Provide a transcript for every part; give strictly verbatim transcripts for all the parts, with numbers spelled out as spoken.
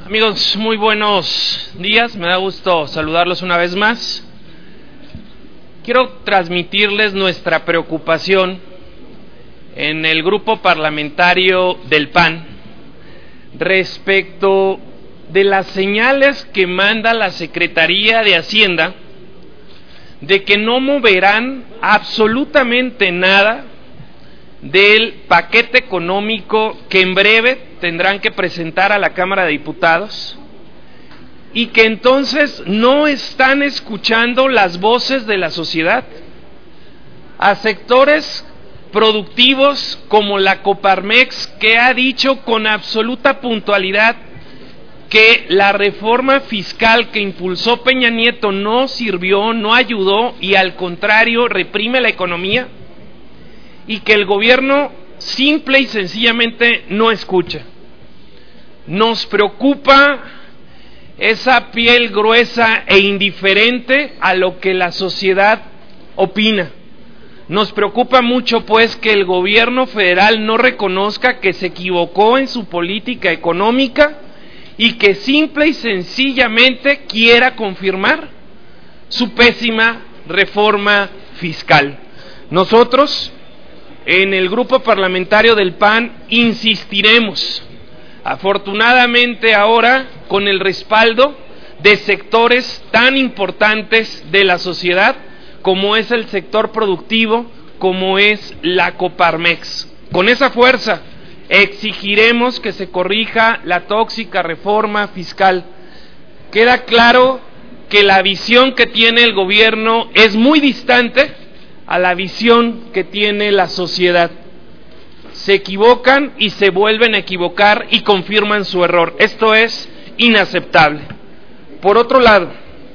Amigos, muy buenos días, me da gusto saludarlos una vez más. Quiero transmitirles nuestra preocupación en el grupo parlamentario del P A N respecto de las señales que manda la Secretaría de Hacienda de que no moverán absolutamente nada del paquete económico que en breve tendrán que presentar a la Cámara de Diputados y que entonces no están escuchando las voces de la sociedad, a sectores productivos como la Coparmex, que ha dicho con absoluta puntualidad que la reforma fiscal que impulsó Peña Nieto no sirvió, no ayudó y al contrario reprime la economía, y que el gobierno simple y sencillamente no escucha. Nos preocupa esa piel gruesa e indiferente a lo que la sociedad opina. Nos preocupa mucho pues que el gobierno federal no reconozca que se equivocó en su política económica y que simple y sencillamente quiera confirmar su pésima reforma fiscal. Nosotros, en el grupo parlamentario del P A N, insistiremos, afortunadamente ahora con el respaldo de sectores tan importantes de la sociedad como es el sector productivo, como es la Coparmex. Con esa fuerza exigiremos que se corrija la tóxica reforma fiscal. Queda claro que la visión que tiene el gobierno es muy distante a la visión que tiene la sociedad. Se equivocan y se vuelven a equivocar y confirman su error. Esto es inaceptable. Por otro lado,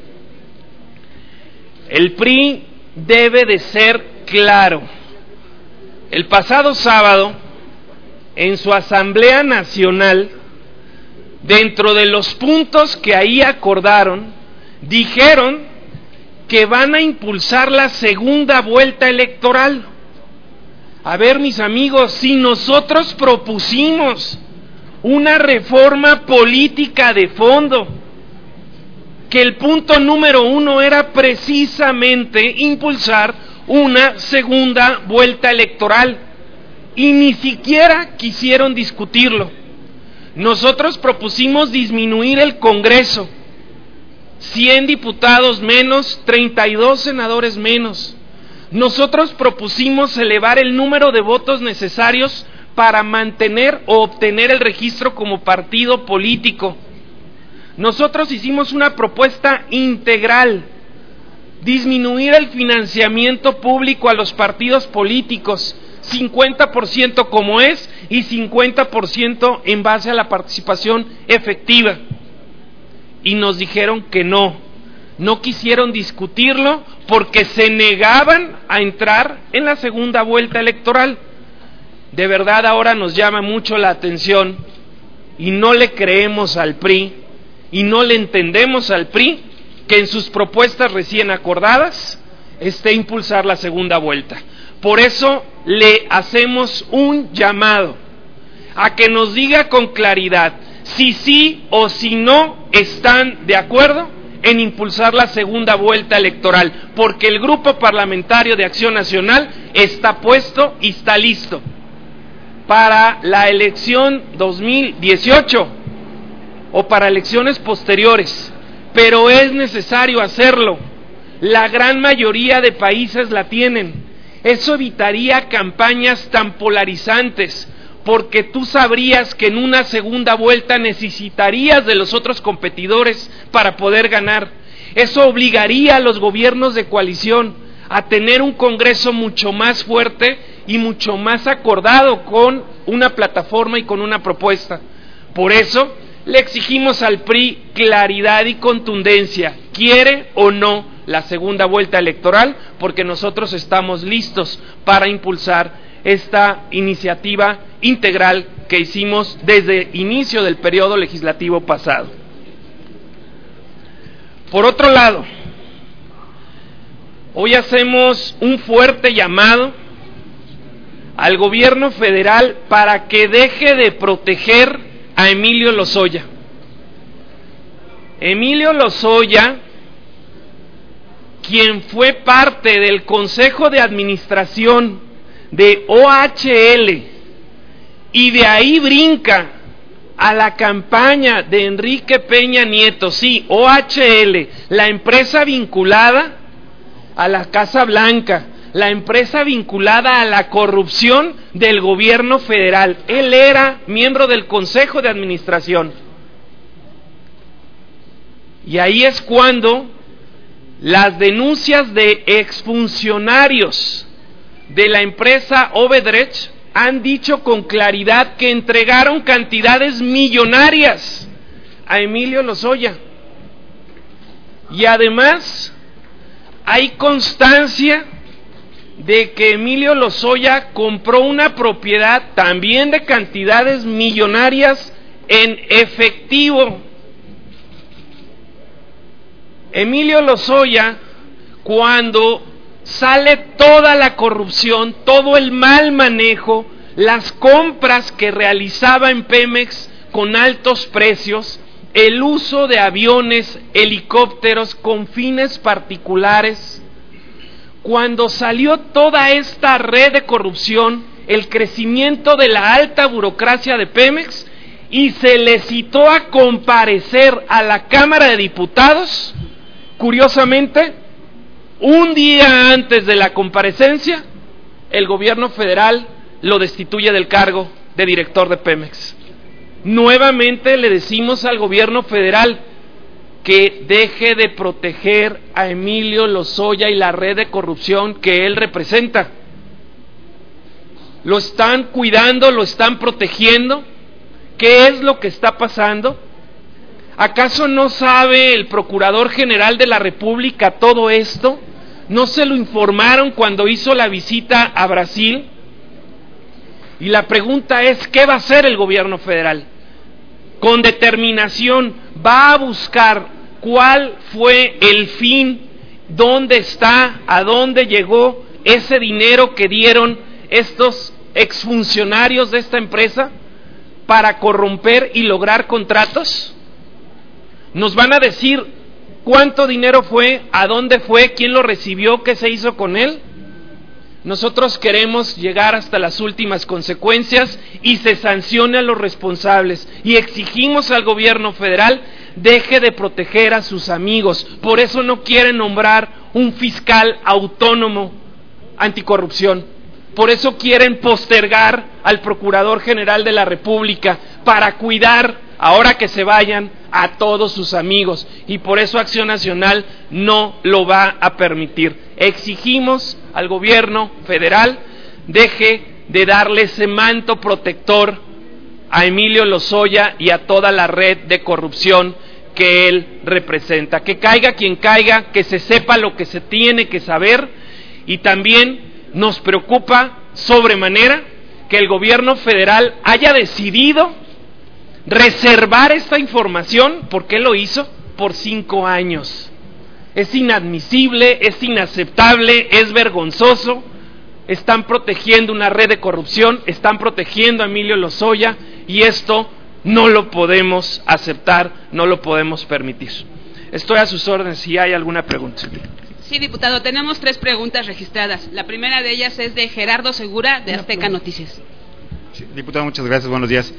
el P R I debe de ser claro. El pasado sábado, en su Asamblea Nacional, dentro de los puntos que ahí acordaron, dijeron que van a impulsar la segunda vuelta electoral. A ver, mis amigos, si nosotros propusimos una reforma política de fondo, que el punto número uno era precisamente impulsar una segunda vuelta electoral, y ni siquiera quisieron discutirlo. Nosotros propusimos disminuir el Congreso, cien diputados menos, treinta y dos senadores menos. Nosotros propusimos elevar el número de votos necesarios para mantener o obtener el registro como partido político. Nosotros hicimos una propuesta integral, disminuir el financiamiento público a los partidos políticos, cincuenta por ciento como es y cincuenta por ciento en base a la participación efectiva. Y nos dijeron que no, no quisieron discutirlo porque se negaban a entrar en la segunda vuelta electoral. De verdad ahora nos llama mucho la atención y no le creemos al P R I y no le entendemos al P R I que en sus propuestas recién acordadas esté impulsar la segunda vuelta. Por eso le hacemos un llamado a que nos diga con claridad si sí o si no están de acuerdo en impulsar la segunda vuelta electoral, porque el Grupo Parlamentario de Acción Nacional está puesto y está listo para la elección dos mil dieciocho o para elecciones posteriores, pero es necesario hacerlo. La gran mayoría de países la tienen. Eso evitaría campañas tan polarizantes, porque tú sabrías que en una segunda vuelta necesitarías de los otros competidores para poder ganar. Eso obligaría a los gobiernos de coalición a tener un Congreso mucho más fuerte y mucho más acordado con una plataforma y con una propuesta. Por eso le exigimos al P R I claridad y contundencia, quiere o no la segunda vuelta electoral, porque nosotros estamos listos para impulsar esta iniciativa integral que hicimos desde el inicio del periodo legislativo pasado. Por otro lado, hoy hacemos un fuerte llamado al gobierno federal para que deje de proteger a Emilio Lozoya. Emilio Lozoya, quien fue parte del Consejo de Administración de O H L y de ahí brinca a la campaña de Enrique Peña Nieto, sí, O H L, la empresa vinculada a la Casa Blanca, la empresa vinculada a la corrupción del gobierno federal. Él era miembro del Consejo de Administración. Y ahí es cuando las denuncias de exfuncionarios de la empresa Odebrecht han dicho con claridad que entregaron cantidades millonarias a Emilio Lozoya. Y además hay constancia de que Emilio Lozoya compró una propiedad también de cantidades millonarias en efectivo. Emilio Lozoya, cuando sale toda la corrupción, todo el mal manejo, las compras que realizaba en Pemex con altos precios, el uso de aviones, helicópteros con fines particulares, cuando salió toda esta red de corrupción, el crecimiento de la alta burocracia de Pemex, y se le citó a comparecer a la Cámara de Diputados, curiosamente, un día antes de la comparecencia, el gobierno federal lo destituye del cargo de director de Pemex. Nuevamente le decimos al gobierno federal que deje de proteger a Emilio Lozoya y la red de corrupción que él representa. Lo están cuidando, lo están protegiendo. ¿Qué es lo que está pasando? ¿Acaso no sabe el Procurador General de la República todo esto? ¿No se lo informaron cuando hizo la visita a Brasil? Y la pregunta es, ¿qué va a hacer el gobierno federal? Con determinación va a buscar cuál fue el fin, dónde está, a dónde llegó ese dinero que dieron estos exfuncionarios de esta empresa para corromper y lograr contratos. Nos van a decir cuánto dinero fue, a dónde fue, quién lo recibió, qué se hizo con él. Nosotros queremos llegar hasta las últimas consecuencias y se sancione a los responsables, y exigimos al gobierno federal deje de proteger a sus amigos. Por eso no quieren nombrar un fiscal autónomo anticorrupción. Por eso quieren postergar al Procurador General de la República para cuidar, ahora que se vayan, a todos sus amigos. Y por eso Acción Nacional no lo va a permitir. Exigimos al gobierno federal deje de darle ese manto protector a Emilio Lozoya y a toda la red de corrupción que él representa. Que caiga quien caiga, que se sepa lo que se tiene que saber, y también nos preocupa sobremanera que el gobierno federal haya decidido reservar esta información. ¿Por qué lo hizo? Por cinco años. Es inadmisible, es inaceptable, es vergonzoso. Están protegiendo una red de corrupción, están protegiendo a Emilio Lozoya, y esto no lo podemos aceptar, no lo podemos permitir. Estoy a sus órdenes si hay alguna pregunta. Sí, diputado, tenemos tres preguntas registradas. La primera de ellas es de Gerardo Segura, de Azteca Noticias. Sí, diputado, muchas gracias, buenos días.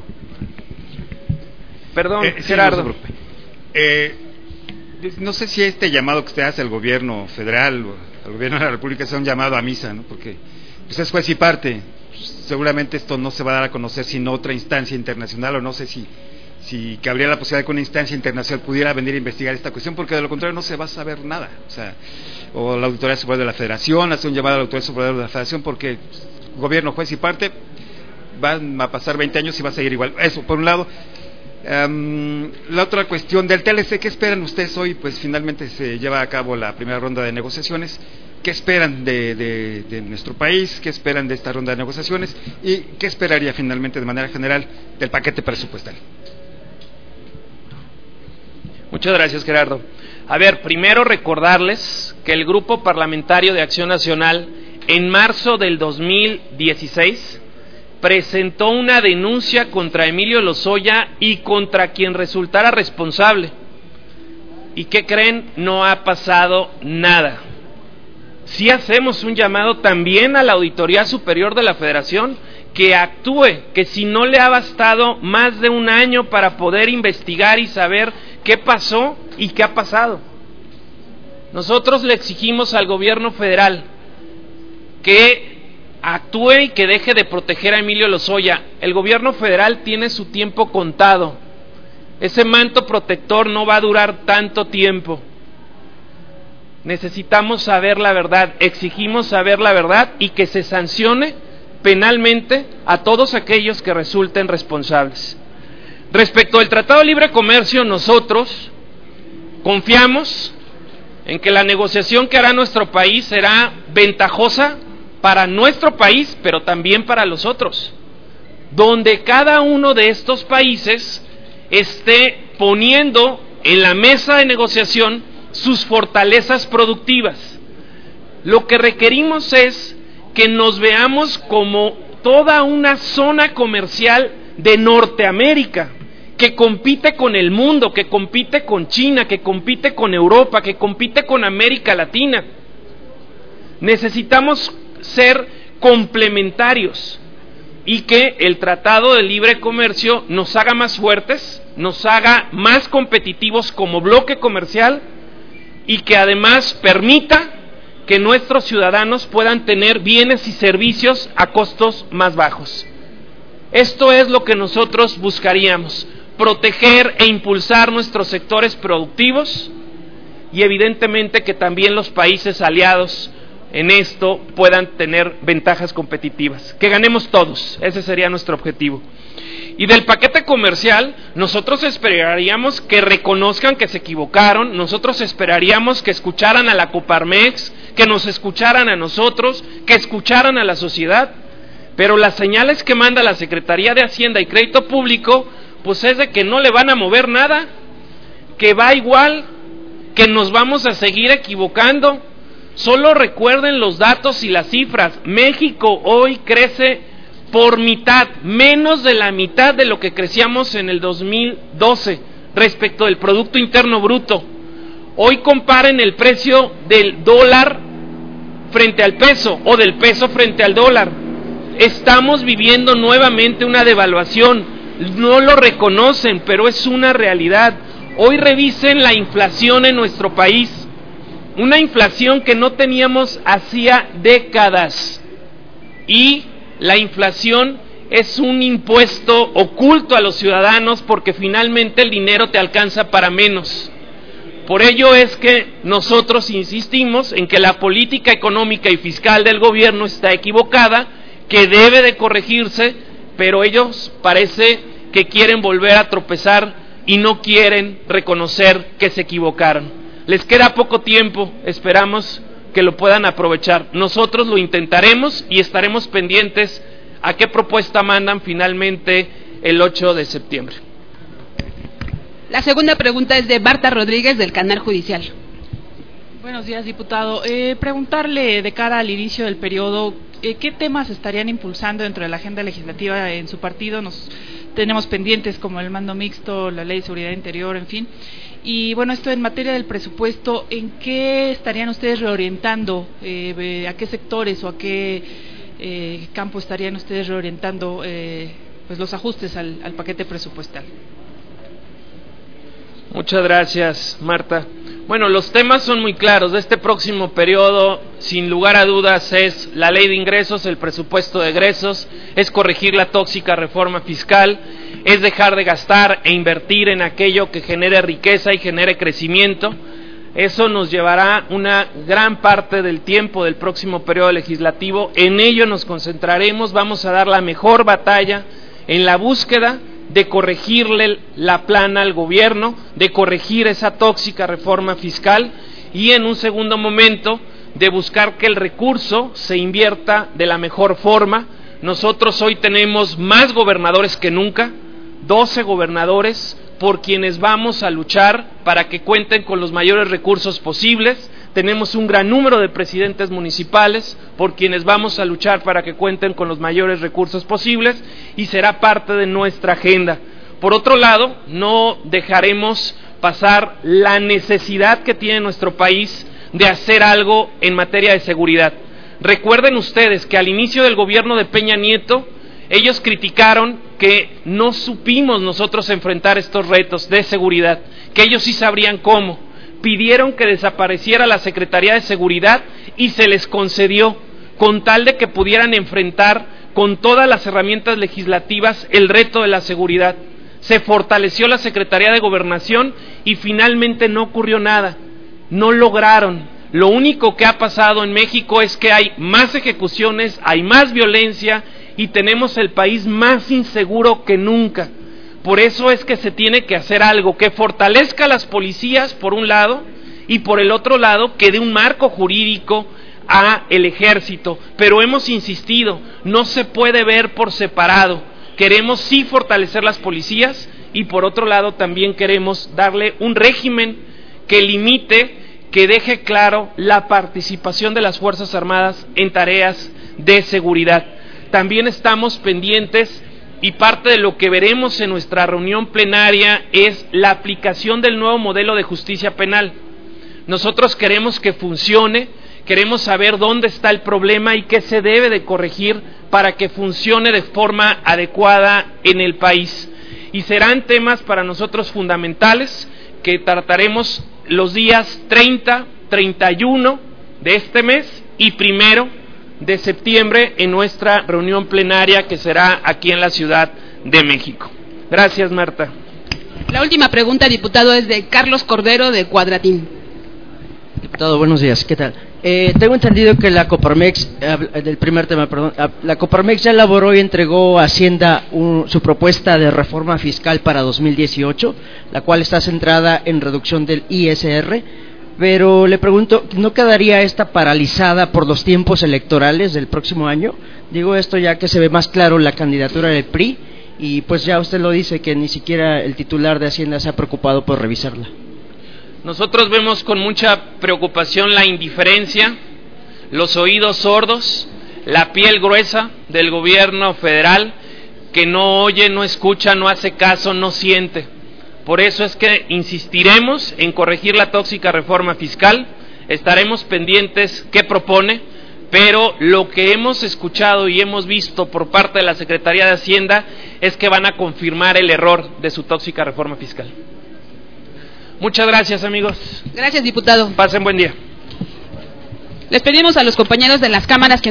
Perdón, eh, Gerardo. Sí, no, eh, no sé si este llamado que usted hace al gobierno federal o al gobierno de la República sea un llamado a misa, ¿no? Porque pues es juez y parte. Seguramente esto no se va a dar a conocer sino otra instancia internacional, o no sé si si que habría la posibilidad de que una instancia internacional pudiera venir a investigar esta cuestión, porque de lo contrario no se va a saber nada. O sea, o la Auditoría Superior de la Federación, hace un llamado a la Auditoría Superior de la Federación, porque gobierno, juez y parte, van a pasar veinte años y va a seguir igual. Eso, por un lado. Um, la otra cuestión del T L C, ¿qué esperan ustedes hoy? Pues finalmente se lleva a cabo la primera ronda de negociaciones. ¿Qué esperan de, de, de nuestro país? ¿Qué esperan de esta ronda de negociaciones? ¿Y qué esperaría finalmente de manera general del paquete presupuestal? Muchas gracias, Gerardo. A ver, primero recordarles que el Grupo Parlamentario de Acción Nacional en marzo del dos mil dieciséis presentó una denuncia contra Emilio Lozoya y contra quien resultara responsable ¿Y qué creen? No ha pasado nada. Sí hacemos un llamado también a la Auditoría Superior de la Federación que actúe, que si no le ha bastado más de un año para poder investigar y saber qué pasó y qué ha pasado. Nosotros le exigimos al gobierno federal que actúe y que deje de proteger a Emilio Lozoya. El gobierno federal tiene su tiempo contado. Ese manto protector no va a durar tanto tiempo. Necesitamos saber la verdad, exigimos saber la verdad y que se sancione penalmente a todos aquellos que resulten responsables. Respecto al Tratado de Libre Comercio, nosotros confiamos en que la negociación que hará nuestro país será ventajosa para nuestro país, pero también para los otros, donde cada uno de estos países esté poniendo en la mesa de negociación sus fortalezas productivas. Lo que requerimos es que nos veamos como toda una zona comercial de Norteamérica, que compite con el mundo, que compite con China, que compite con Europa, que compite con América Latina. Necesitamos ser complementarios y que el Tratado de Libre Comercio nos haga más fuertes, nos haga más competitivos como bloque comercial y que además permita que nuestros ciudadanos puedan tener bienes y servicios a costos más bajos. Esto es lo que nosotros buscaríamos, proteger e impulsar nuestros sectores productivos y evidentemente que también los países aliados en esto puedan tener ventajas competitivas, que ganemos todos, ese sería nuestro objetivo. Y del paquete comercial, nosotros esperaríamos que reconozcan que se equivocaron, nosotros esperaríamos que escucharan a la Coparmex, que nos escucharan a nosotros, que escucharan a la sociedad, pero las señales que manda la Secretaría de Hacienda y Crédito Público, pues es de que no le van a mover nada, que va igual, que nos vamos a seguir equivocando. Solo recuerden los datos y las cifras. México hoy crece por mitad, menos de la mitad de lo que crecíamos en el dos mil doce respecto del Producto Interno Bruto. Hoy comparen el precio del dólar frente al peso o del peso frente al dólar. Estamos viviendo nuevamente una devaluación. No lo reconocen, pero es una realidad. Hoy revisen la inflación en nuestro país. Una inflación que no teníamos hacía décadas. Y la inflación es un impuesto oculto a los ciudadanos porque finalmente el dinero te alcanza para menos. Por ello es que nosotros insistimos en que la política económica y fiscal del gobierno está equivocada, que debe de corregirse, pero ellos parece que quieren volver a tropezar y no quieren reconocer que se equivocaron. Les queda poco tiempo, esperamos que lo puedan aprovechar. Nosotros lo intentaremos y estaremos pendientes a qué propuesta mandan finalmente el ocho de septiembre. La segunda pregunta es de Marta Rodríguez del Canal Judicial. Buenos días, diputado. Eh, preguntarle de cara al inicio del periodo, eh, ¿qué temas estarían impulsando dentro de la agenda legislativa en su partido? Nos tenemos pendientes como el mando mixto, la ley de seguridad interior, en fin. Y bueno, esto en materia del presupuesto, ¿en qué estarían ustedes reorientando? Eh, ¿A qué sectores o a qué eh, campo estarían ustedes reorientando eh, pues los ajustes al, al paquete presupuestal? Muchas gracias, Marta. Bueno, los temas son muy claros. De este próximo periodo, sin lugar a dudas, es la ley de ingresos, el presupuesto de egresos, es corregir la tóxica reforma fiscal, es dejar de gastar e invertir en aquello que genere riqueza y genere crecimiento. Eso nos llevará una gran parte del tiempo del próximo periodo legislativo. En ello nos concentraremos, vamos a dar la mejor batalla en la búsqueda de corregirle la plana al gobierno, de corregir esa tóxica reforma fiscal y en un segundo momento de buscar que el recurso se invierta de la mejor forma. Nosotros hoy tenemos más gobernadores que nunca, doce gobernadores por quienes vamos a luchar para que cuenten con los mayores recursos posibles. Tenemos un gran número de presidentes municipales por quienes vamos a luchar para que cuenten con los mayores recursos posibles y será parte de nuestra agenda. Por otro lado, no dejaremos pasar la necesidad que tiene nuestro país de hacer algo en materia de seguridad. Recuerden ustedes que al inicio del gobierno de Peña Nieto, ellos criticaron que no supimos nosotros enfrentar estos retos de seguridad, que ellos sí sabrían cómo. Pidieron que desapareciera la Secretaría de Seguridad y se les concedió, con tal de que pudieran enfrentar con todas las herramientas legislativas el reto de la seguridad. Se fortaleció la Secretaría de Gobernación y finalmente no ocurrió nada. No lograron. Lo único que ha pasado en México es que hay más ejecuciones, hay más violencia y tenemos el país más inseguro que nunca. Por eso es que se tiene que hacer algo que fortalezca a las policías por un lado y por el otro lado que dé un marco jurídico a el ejército. Pero hemos insistido, no se puede ver por separado. Queremos sí fortalecer las policías y por otro lado también queremos darle un régimen que limite, que deje claro la participación de las Fuerzas Armadas en tareas de seguridad. También estamos pendientes y parte de lo que veremos en nuestra reunión plenaria es la aplicación del nuevo modelo de justicia penal. Nosotros queremos que funcione, queremos saber dónde está el problema y qué se debe de corregir para que funcione de forma adecuada en el país. Y serán temas para nosotros fundamentales que trataremos los días treinta, treinta y uno de este mes y primero de septiembre en nuestra reunión plenaria que será aquí en la Ciudad de México. Gracias, Marta. La última pregunta, diputado, es de Carlos Cordero de Cuadratín. Diputado, buenos días, ¿qué tal? Eh, tengo entendido que la Coparmex, eh, del primer tema, perdón, la Coparmex ya elaboró y entregó a Hacienda un, su propuesta de reforma fiscal para dos mil dieciocho, la cual está centrada en reducción del I S R, pero le pregunto, ¿no quedaría esta paralizada por los tiempos electorales del próximo año? Digo esto ya que se ve más claro la candidatura del P R I y pues ya usted lo dice que ni siquiera el titular de Hacienda se ha preocupado por revisarla. Nosotros vemos con mucha preocupación la indiferencia, los oídos sordos, la piel gruesa del gobierno federal que no oye, no escucha, no hace caso, no siente. Por eso es que insistiremos en corregir la tóxica reforma fiscal, estaremos pendientes qué propone, pero lo que hemos escuchado y hemos visto por parte de la Secretaría de Hacienda es que van a confirmar el error de su tóxica reforma fiscal. Muchas gracias, amigos. Gracias, diputado. Pasen buen día. Les pedimos a los compañeros de las cámaras que